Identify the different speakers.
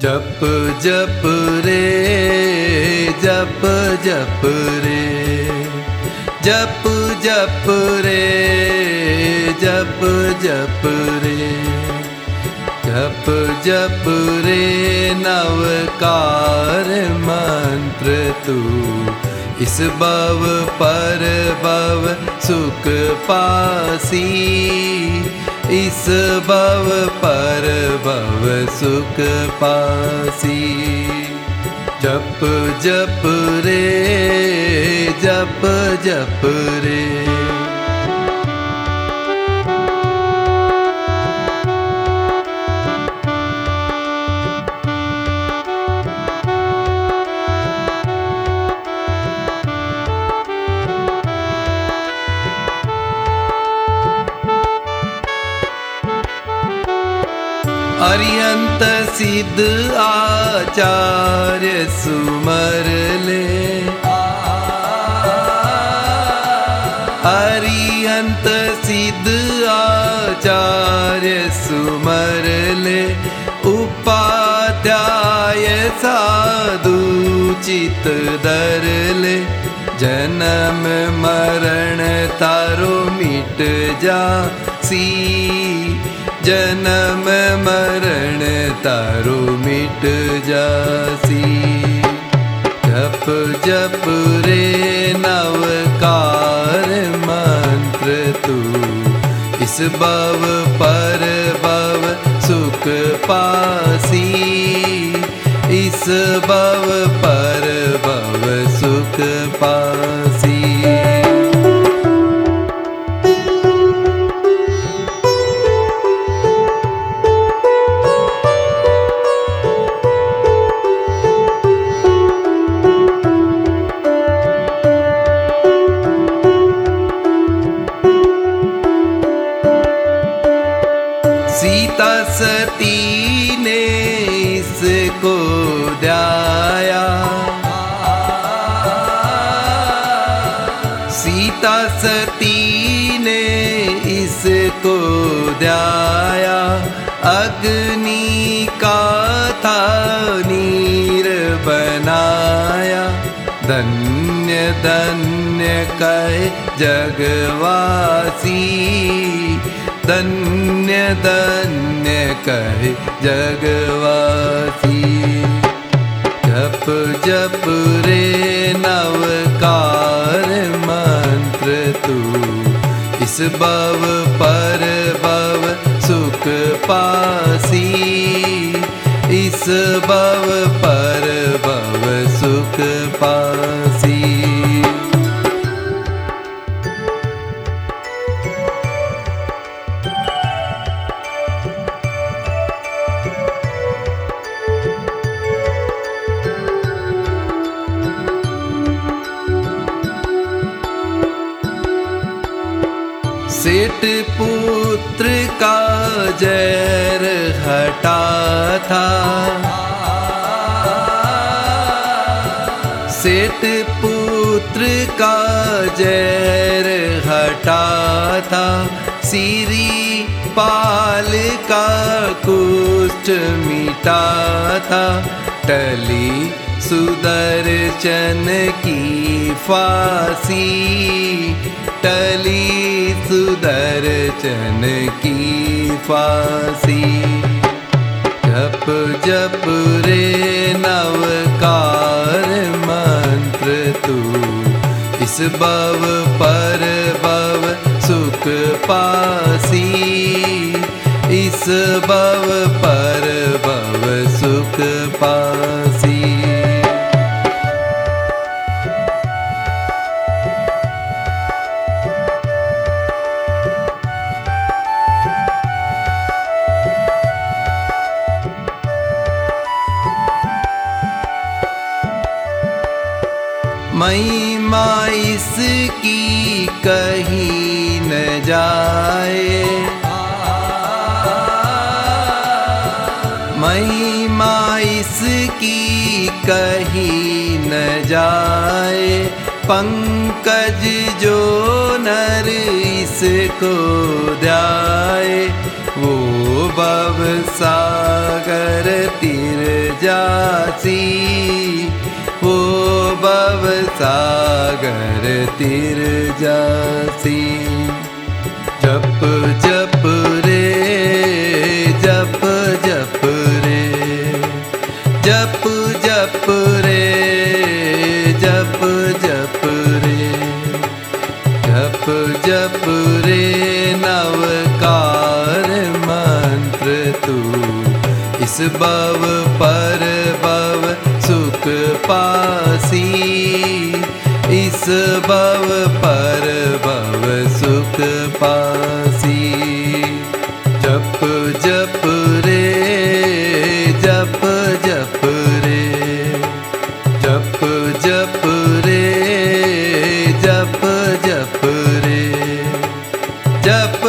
Speaker 1: जप जप रे जप जप रे जप जप रे जप जप रे जप जप रे नवकार मंत्र तू इस भव पर भव सुख पासी इस भव पर भव सुख पासी जप जप रे जप जप रे अरिहंत सिद्ध आचार्य सुमर ले अरिहंत सिद्ध आचार्य सुमर ले उपाध्याय साधु चित धर ले जन्म मरण तारो मिट जासी जन्म मरण तारो मिट जासी जप जप रे नवकार मंत्र तू इस भव पर भव सुख पासी इस भव पर भव सुख पासी सीता सती ने इसको ध्याया सीता सती ने इसको ध्याया अग्नि का था नीर बनाया धन्य धन्य कहे जगवासी धन्य धन्य कहे जगवासी जप जप रे नवकार मंत्र तू इस भव पर भव सुख पासी इस भव पर भव सुख पासी सेठ पुत्र का जैर हटा था सेठ पुत्र का जैर हटा था सिरी पाल का कुष्ठ मिटा था टली सुदर्शन की फांसी टली सुदर्शन की फांसी जप जप रे नवकार मंत्र तू इस भव पर भव सुख पासी इस भव पर भव सुख पासी महिमा इसकी कहीं न जाए महिमा इसकी कहीं न जाए पंकज जो नर इसको ध्याए वो भव सागर तिर जासी, हो भव सागर तिर जासी। जप जप रे जप जप रे, जप जप रे जप जप रे, जप जप रे नवकार मंत्र तू। इस भव पर भव सुख पासी, इस भव पर भव सुख पासी। जप जप रे जप जप रे, जप जप रे जप जप रे, जप